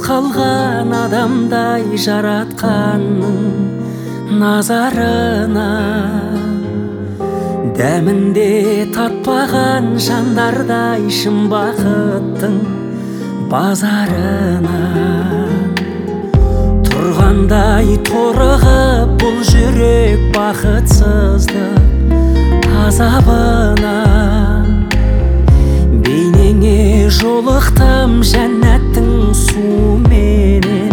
қалған адамдай жаратқанның назарына, дәмінде татпаған жандардай шын бақыттың базарына, тұрғандай торығып бұл жүрек бақытсыздық азабына. Бейнеңе жолықтым жәннаттың суменен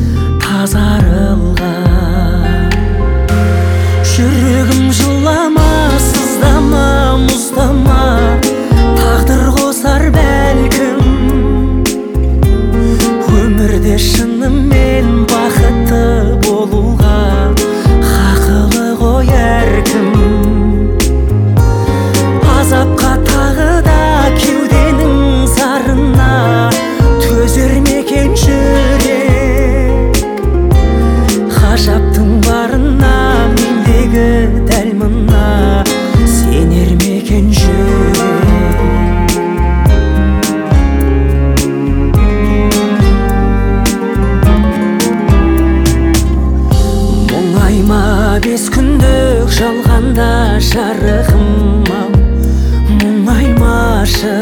тазарылған. Жүрегім жылама, сыздама, мұздама, тағдыр қосар бәлкім. Өмірде шынымен бақытты болуға хақылы ғой әркім. Азапқа тағы да кеуденің зарына төзер ме екен жүрек? Ғажаптың барына мендегі дәл мына сенер ме екен жүрек? Мұңайма бес күндік жалғанда жарығым-ау, мұңаймашы.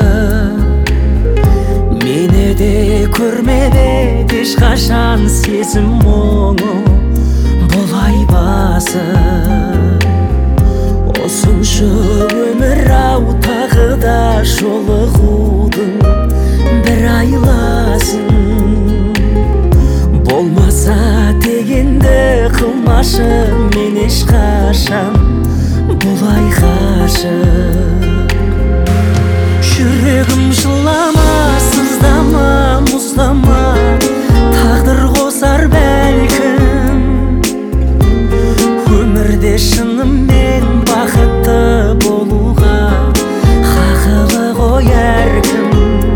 Мені де көрмеді ешқашан сезім мұңы бұлай басып. Осыншы өмір-ау тағы да жолығудың бір айласын. Болмаса дегенді қылмашы мен ешқашан бұлай ғашық. Жүрегім жылама, сыздама, мұздама, тағдыр қосар бәлкім. Өмірде шынымен бақытты болуға хақылы ғой әркім.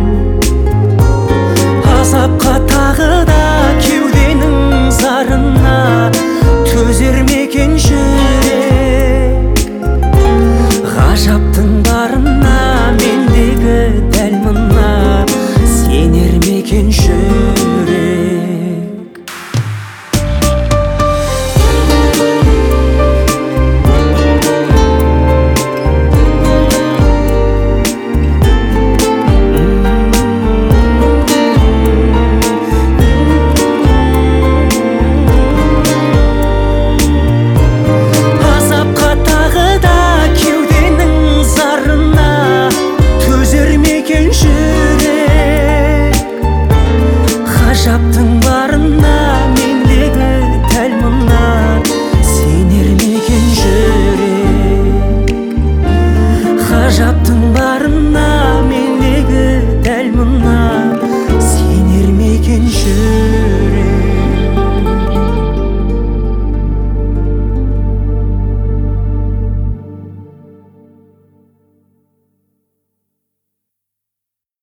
Азапқа тағы да кеуденің зарына төзер ме екен жүрек? Ғажаптың барын